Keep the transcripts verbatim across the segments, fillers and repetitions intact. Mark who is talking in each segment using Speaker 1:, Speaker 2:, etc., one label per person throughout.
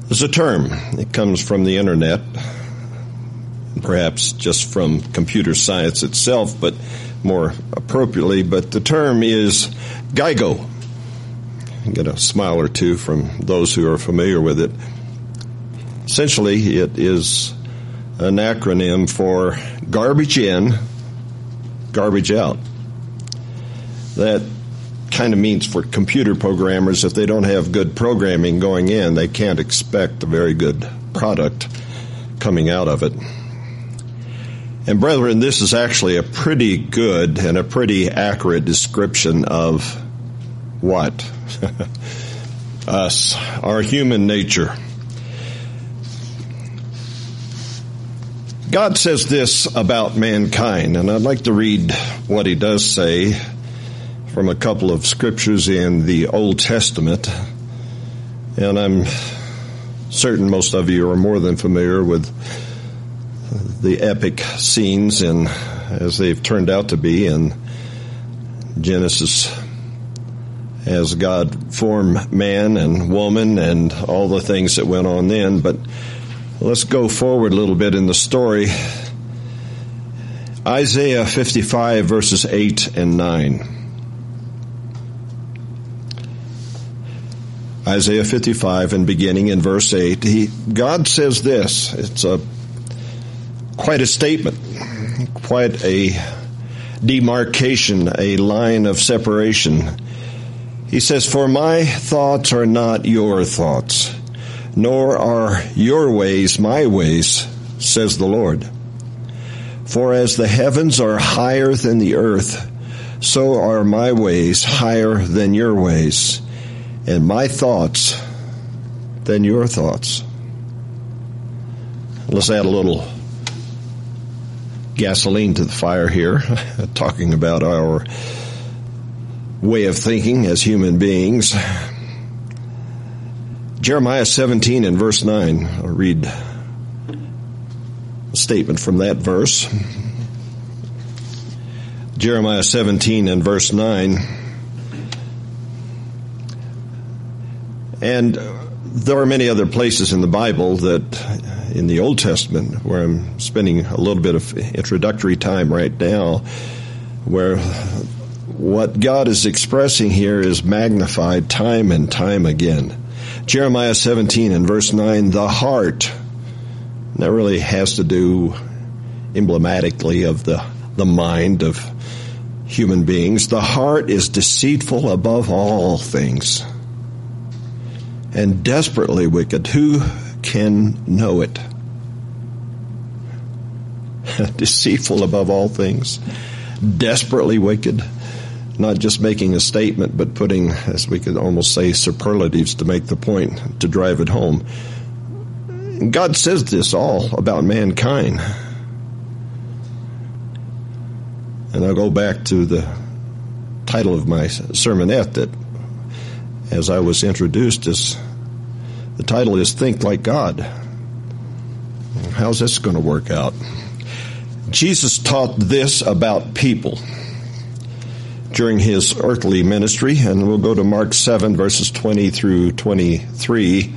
Speaker 1: is a term. It comes from the internet, perhaps just from computer science itself, but more appropriately. But the term is GIGO. I get a smile or two from those who are familiar with it. Essentially, it is an acronym for garbage in, garbage out. That kind of means for computer programmers, if they don't have good programming going in, they can't expect a very good product coming out of it. And brethren, this is actually a pretty good and a pretty accurate description of what? Us, our human nature. God says this about mankind, and I'd like to read what he does say from a couple of scriptures in the Old Testament. And I'm certain most of you are more than familiar with the epic scenes and as they've turned out to be in Genesis, as God formed man and woman and all the things that went on then. But let's go forward a little bit in the story. Isaiah fifty-five, verses eight and nine. Isaiah fifty-five, and beginning in verse eight, he, God says this. It's a quite a statement, quite a demarcation, a line of separation. He says, "For my thoughts are not your thoughts, nor are your ways my ways, says the Lord. For as the heavens are higher than the earth, so are my ways higher than your ways, and my thoughts than your thoughts." Let's add a little gasoline to the fire here, talking about our way of thinking as human beings. Jeremiah seventeen and verse nine. I'll read a statement from that verse. Jeremiah seventeen and verse nine. And there are many other places in the Bible that, in the Old Testament, where I'm spending a little bit of introductory time right now, where what God is expressing here is magnified time and time again. Jeremiah seventeen and verse nine, the heart, that really has to do emblematically of the, the mind of human beings. The heart is deceitful above all things and desperately wicked. Who can know it? Deceitful above all things, desperately wicked. Not just making a statement, but putting, as we could almost say, superlatives to make the point, to drive it home. God says this all about mankind. And I'll go back to the title of my sermonette that, as I was introduced, is the title is Think Like God. How's this going to work out? Jesus taught this about people during his earthly ministry, and we'll go to Mark seven, verses twenty through twenty-three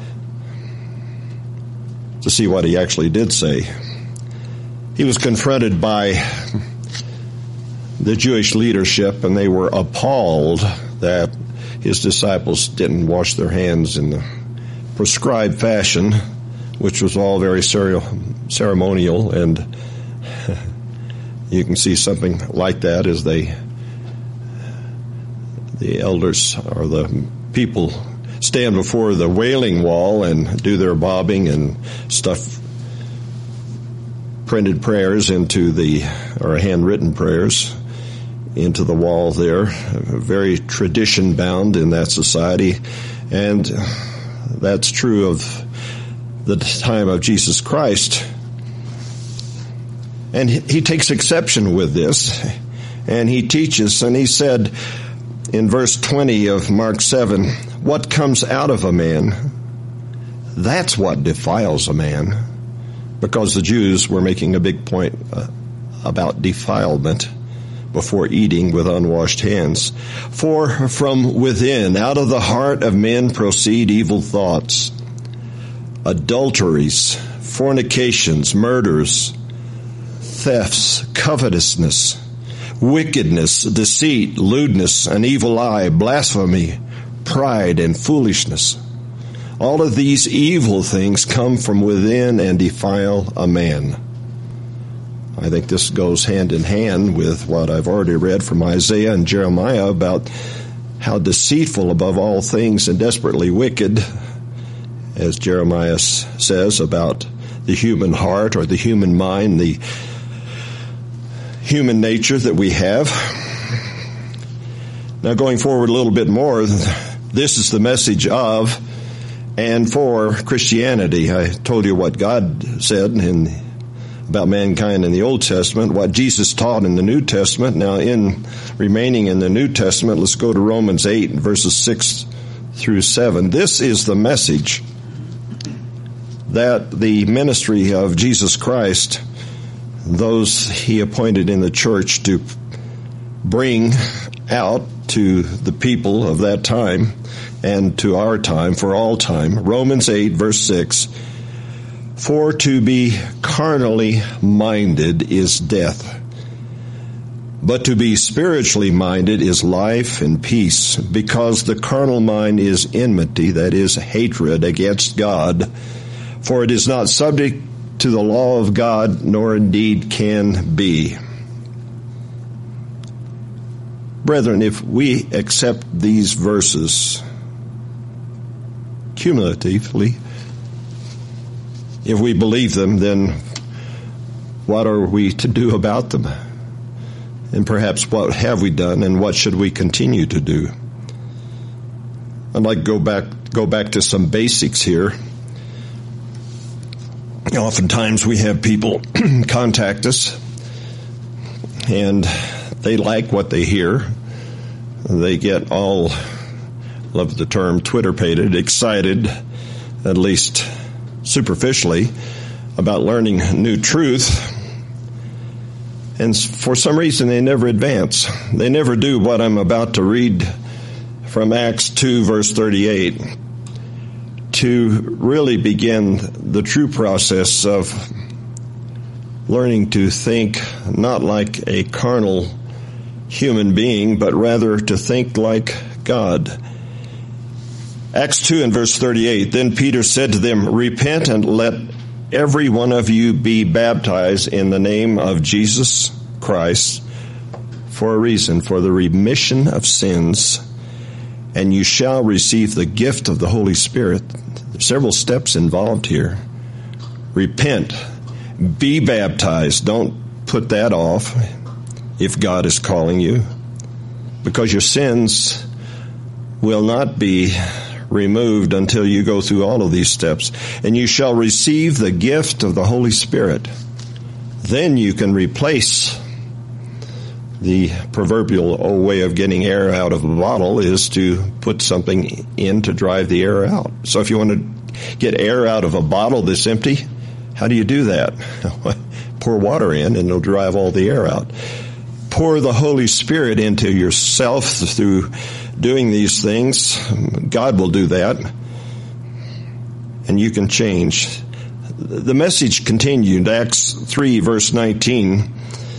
Speaker 1: to see what he actually did say. He was confronted by the Jewish leadership, and they were appalled that his disciples didn't wash their hands in the prescribed fashion, which was all very ceremonial, and you can see something like that as they the elders or the people stand before the Wailing Wall and do their bobbing and stuff, printed prayers into the, or handwritten prayers into the wall there, very tradition bound in that society. And that's true of the time of Jesus Christ. And he takes exception with this, and he teaches, and he said in verse twenty of Mark seven, what comes out of a man, that's what defiles a man. Because the Jews were making a big point uh, about defilement before eating with unwashed hands. For from within, out of the heart of men proceed evil thoughts, adulteries, fornications, murders, thefts, covetousness, wickedness, deceit, lewdness, an evil eye, blasphemy, pride, and foolishness. All of these evil things come from within and defile a man. I think this goes hand in hand with what I've already read from Isaiah and Jeremiah about how deceitful above all things and desperately wicked, as Jeremiah says about the human heart or the human mind, the human nature that we have. Now, going forward a little bit more, this is the message of and for Christianity. I told you what God said in, about mankind in the Old Testament, what Jesus taught in the New Testament. Now, in remaining in the New Testament, let's go to Romans eight, verses six through seven. This is the message that the ministry of Jesus Christ, those he appointed in the church to bring out to the people of that time and to our time, for all time. Romans eight, verse six, for to be carnally minded is death, but to be spiritually minded is life and peace, because the carnal mind is enmity, that is, hatred against God, for it is not subject to the law of God, nor indeed can be. Brethren, if we accept these verses cumulatively, if we believe them, then what are we to do about them? And perhaps what have we done, and what should we continue to do? I'd like to go back, go back to some basics here. Oftentimes we have people contact us, and they like what they hear. They get all, love the term, Twitter-pated, excited, at least superficially, about learning new truth. And for some reason they never advance. They never do what I'm about to read from Acts two, verse thirty-eight. To really begin the true process of learning to think not like a carnal human being, but rather to think like God. Acts two and verse thirty-eight, then Peter said to them, repent and let every one of you be baptized in the name of Jesus Christ for a reason, for the remission of sins, and you shall receive the gift of the Holy Spirit. There's several steps involved here. Repent. Be baptized. Don't put that off if God is calling you, because your sins will not be removed until you go through all of these steps. And you shall receive the gift of the Holy Spirit. Then you can replace the proverbial old way of getting air out of a bottle is to put something in to drive the air out. So if you want to get air out of a bottle that's empty, how do you do that? Pour water in and it'll drive all the air out. Pour the Holy Spirit into yourself through doing these things. God will do that. And you can change. The message continued, Acts three, verse nineteen.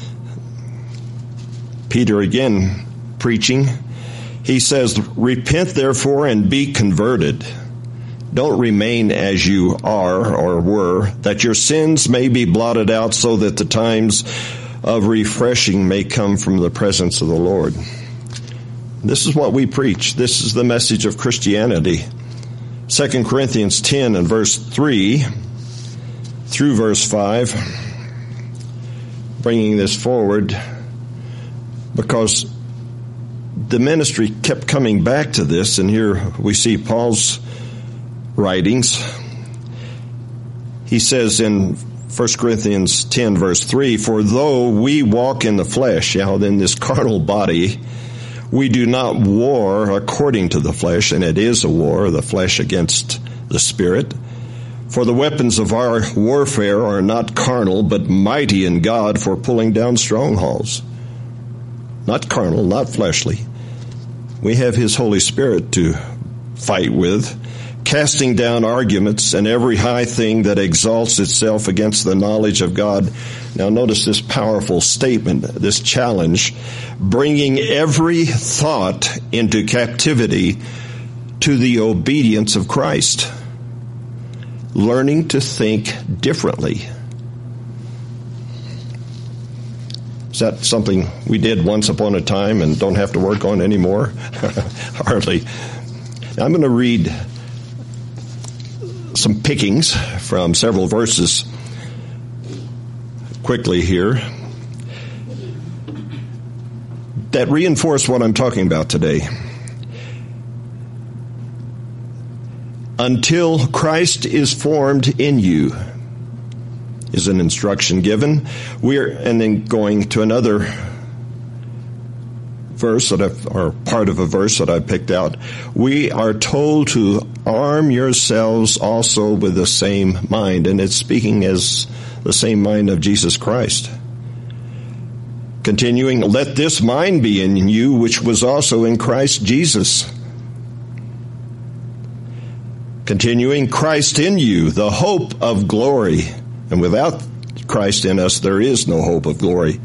Speaker 1: Peter again preaching. He says, repent therefore and be converted. Don't remain as you are or were, that your sins may be blotted out, so that the times of refreshing may come from the presence of the Lord. This is what we preach. This is the message of Christianity. Second Corinthians ten and verse three through verse five, bringing this forward, because the ministry kept coming back to this, and here we see Paul's writings. He says in First Corinthians ten, verse three, for though we walk in the flesh, you know, in this carnal body, we do not war according to the flesh, and it is a war, the flesh against the spirit. For the weapons of our warfare are not carnal, but mighty in God for pulling down strongholds. Not carnal, not fleshly. We have His Holy Spirit to fight with, casting down arguments and every high thing that exalts itself against the knowledge of God. Now notice this powerful statement, this challenge, bringing every thought into captivity to the obedience of Christ. Learning to think differently. Is that something we did once upon a time and don't have to work on anymore? Hardly. I'm going to read some pickings from several verses quickly here that reinforce what I'm talking about today. Until Christ is formed in you is an instruction given. We're and then going to another verse that I've, or part of a verse that I picked out. We are told to arm yourselves also with the same mind, and it's speaking as the same mind of Jesus Christ. Continuing, let this mind be in you, which was also in Christ Jesus. Continuing, Christ in you, the hope of glory. And without Christ in us, there is no hope of glory.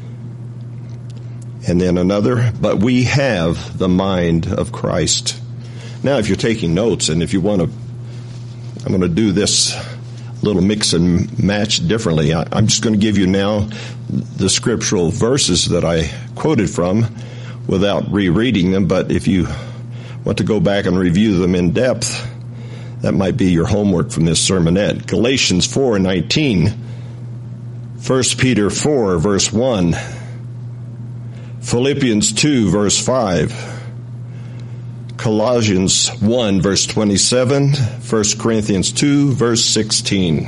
Speaker 1: And then another, but we have the mind of Christ. Now, if you're taking notes, and if you want to, I'm going to do this little mix and match differently. I, I'm just going to give you now the scriptural verses that I quoted from without rereading them. But if you want to go back and review them in depth, that might be your homework from this sermonette. Galatians four nineteen, First Peter four, verse one, Philippians two, verse five, Colossians one, verse twenty-seven, First Corinthians two, verse sixteen.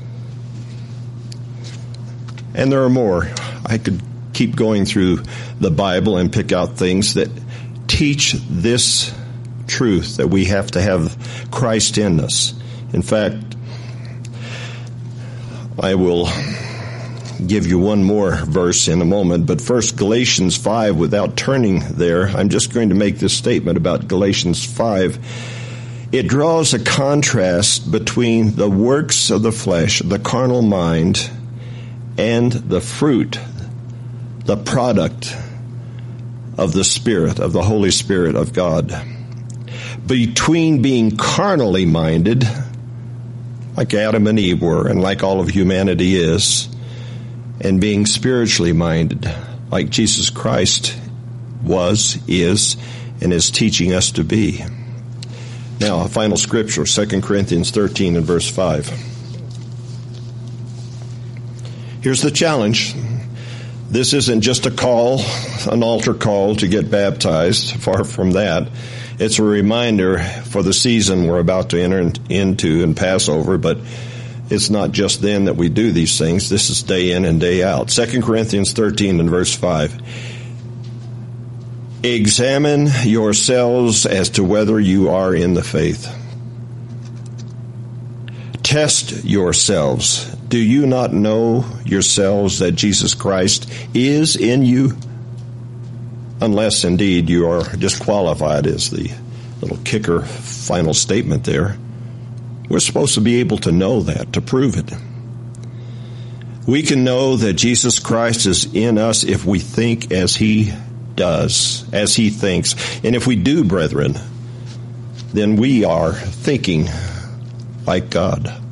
Speaker 1: And there are more. I could keep going through the Bible and pick out things that teach this truth, that we have to have Christ in us. In fact, I will give you one more verse in a moment, but first Galatians five, without turning there, I'm just going to make this statement about Galatians five. It draws a contrast between the works of the flesh, the carnal mind, and the fruit, the product of the Spirit, of the Holy Spirit of God. Between being carnally minded, like Adam and Eve were, and like all of humanity is, and being spiritually minded, like Jesus Christ was, is, and is teaching us to be. Now, a final scripture, Second Corinthians thirteen and verse five. Here's the challenge. This isn't just a call, an altar call to get baptized. Far from that. It's a reminder for the season we're about to enter into and pass over, but it's not just then that we do these things. This is day in and day out. Second Corinthians thirteen and verse five. Examine yourselves as to whether you are in the faith. Test yourselves. Do you not know yourselves that Jesus Christ is in you? Unless, indeed, you are disqualified, is the little kicker final statement there. We're supposed to be able to know that, to prove it. We can know that Jesus Christ is in us if we think as He does, as He thinks. And if we do, brethren, then we are thinking like God.